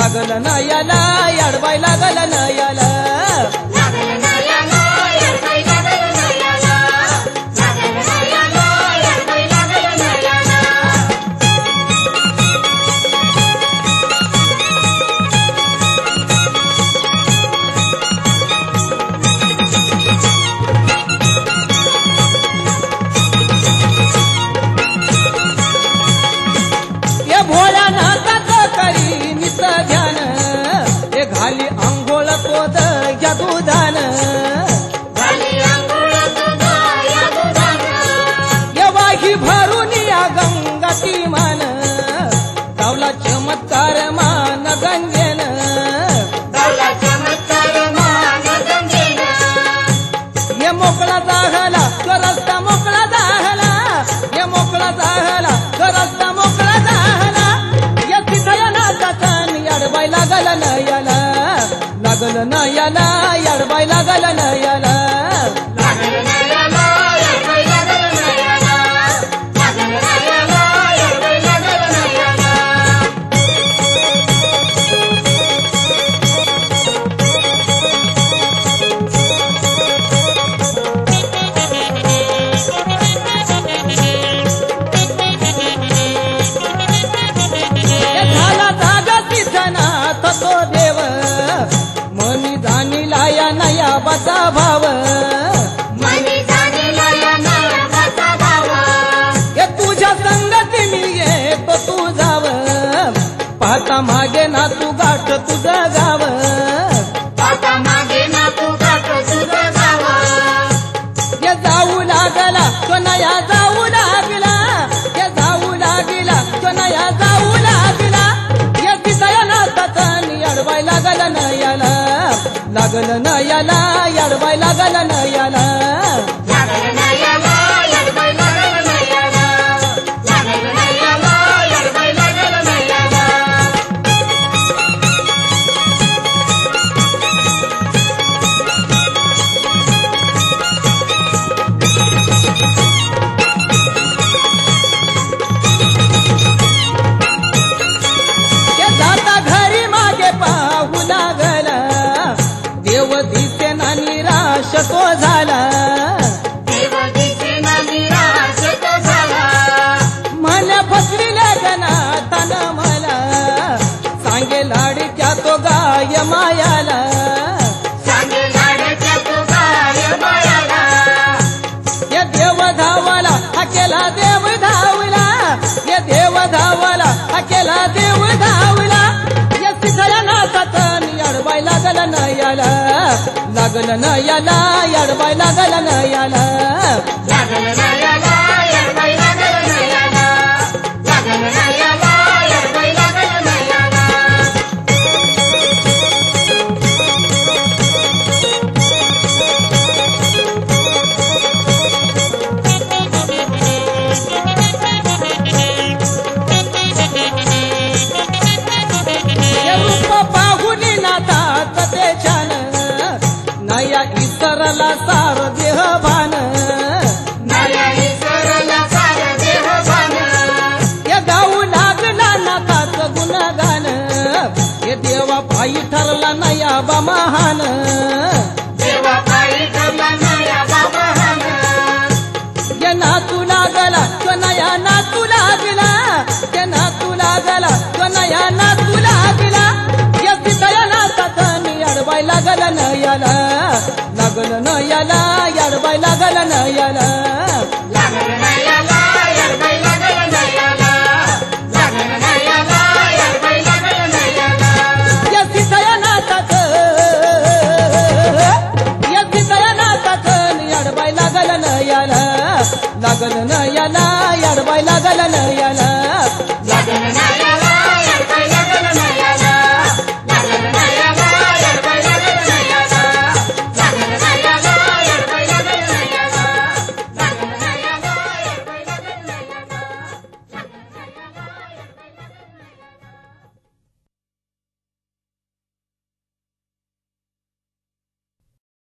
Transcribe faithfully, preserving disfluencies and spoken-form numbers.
लागल नयाला याडबाई लागल नयाला घाली अंघोळ तो दया दुधान येवाही भरून या गंगाती मान गावला चमत्कार मान गंगेन ये मोकळा जाहला तो रस्ता मोकळा जाहला ये मोकळा जाहला तो रस्ता मोकळा जाहला या सिद्धयनाचा तन याडबाई लागल नयाला लागल नयाला याडबाई लागल नयाला बाचा भाव हे तुझ्या संगती मी येतो तू जाव पाहता मागे ना तू गाठ तुझं गाव हे जाऊ लागला तो नया जाऊ लागला हे जाऊ लागला तो नया जाऊ लागला या सिद्धयनाचा तन याडबाई लागल नयाला लागल नयाला याडबाई लागल नयाला जाता घरी मागे पाहू लागला देव दिसे ना निराश तो झाला मला फसविले गणातान मला सांगे लाडक्या तो गाय मायाला ये देव धावाला हा केला देव धावला ये देव धावाला हा केला देव धावला या सिद्धयनाचा तन याडबाई लागल नयाला लागल नयाला याडबाई लागल नयाला नया ईश्वरला सार देह भान या गाऊ लागला नाताच गुणगान हे देवा पायी ठरला नया बा महान ये नातू लागला तो नया नातू लागला ये नातू लागला तो नया नातू लागला या सिद्धयनाचा तन याडबाई लागल नयाला लागल नयाला याडबाई लागल नयाला या सिद्धयनाचा या सिद्धयनाचा तन याडबाई लागल नयाला लागल नयाला याडबाई लागल नयाला